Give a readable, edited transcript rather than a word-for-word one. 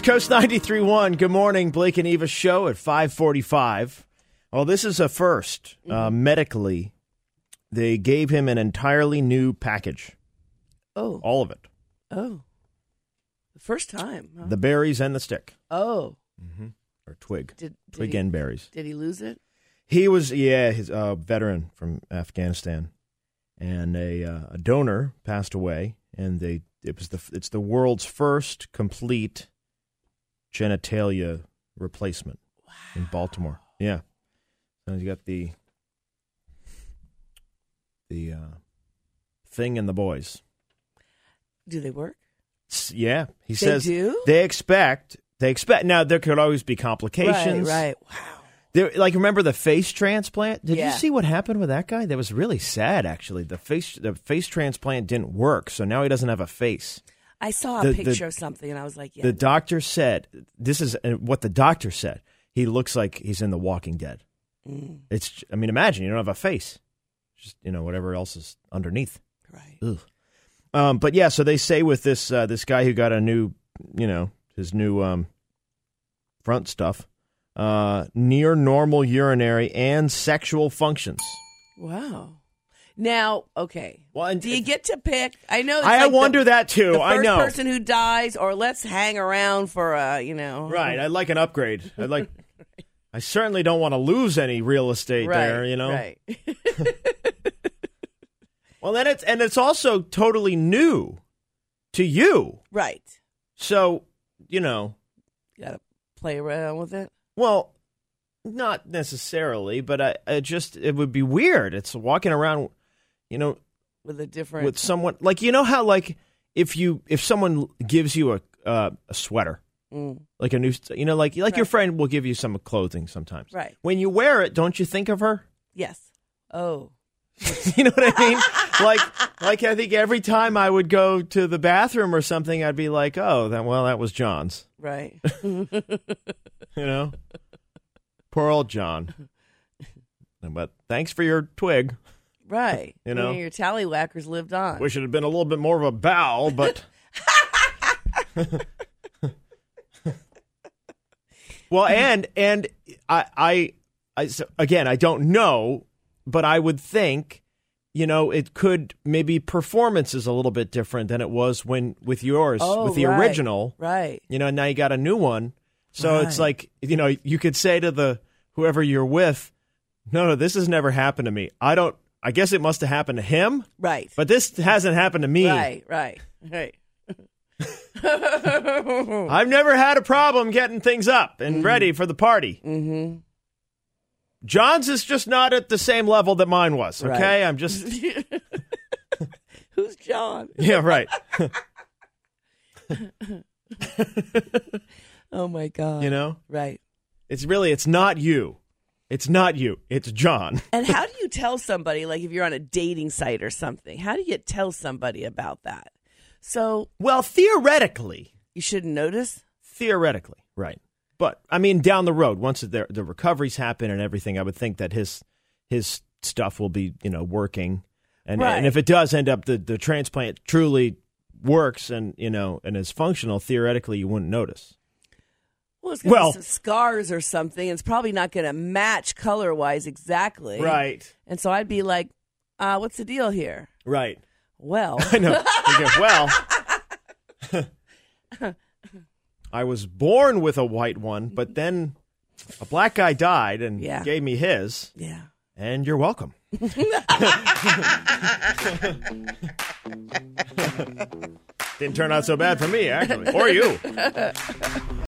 Coast 93.1. Good morning. Blake and Eva show at 5:45. Well, this is a first. Medically, they gave him an entirely new package. Oh. All of it. Oh. The first time. Huh? The berries and the stick. Oh. Mm-hmm. Or twig. Twig and berries. Did he lose it? He was, he's a veteran from Afghanistan. And a donor passed away. And it's the world's first complete genitalia replacement in Baltimore. Yeah. So you got the thing and the boys. Do they work? Yeah. He says do? They expect. Now, there could always be complications. Right. Wow. Remember the face transplant? Did Yeah. you see what happened with that guy? That was really sad, actually. The face transplant didn't work, so now he doesn't have a face. I saw a picture of something, and I was like, yeah. The doctor said, this is what the doctor said. He looks like he's in The Walking Dead. Imagine, you don't have a face. Just, whatever else is underneath. Right. Ugh. But yeah, so they say with this guy who got a new, his new front stuff, near normal urinary and sexual functions. Wow. Now, okay. Well, do you get to pick? I know. I wonder that too. The I know. first person who dies, or let's hang around for Right. I'd like an upgrade. I certainly don't want to lose any real estate there. Right. Well, then it's also totally new to you. Right. So, you got to play around with it. Well, not necessarily, but it would be weird. It's walking around, with someone like, how if someone gives you a sweater, like a new, right. Your friend will give you some clothing sometimes. Right. When you wear it, don't you think of her? Yes. Oh. You know what I mean? Like I think every time I would go to the bathroom or something, I'd be like, oh, that was John's. Right. Poor old John. But thanks for your twig. Right. Your tallywhackers lived on. Wish it had been a little bit more of a bow, but. Well, and I again, I don't know, but I would think, it could maybe performance is a little bit different than it was with yours, with the original. Right. Now you got a new one. So it's like, you could say to whoever you're with, no, this has never happened to me. I guess it must have happened to him. Right. But this hasn't happened to me. Right. I've never had a problem getting things up and ready for the party. Mm-hmm. John's is just not at the same level that mine was, okay? Right. I'm just... Who's John? Yeah, right. Oh, my God. Right. It's not you. It's not you. It's John. And how do you tell somebody, like if you're on a dating site or something, how do you tell somebody about that? So... Well, theoretically... You shouldn't notice? Theoretically, right. But, down the road, once the recoveries happen and everything, I would think that his stuff will be, working. And if it does end up, the transplant truly works and is functional, theoretically, you wouldn't notice. Well, it's got some scars or something. It's probably not going to match color-wise exactly. Right. And so I'd be like, what's the deal here? Right. Well. I know. I was born with a white one, but then a black guy died and gave me his. Yeah. And you're welcome. Didn't turn out so bad for me, actually. Or you.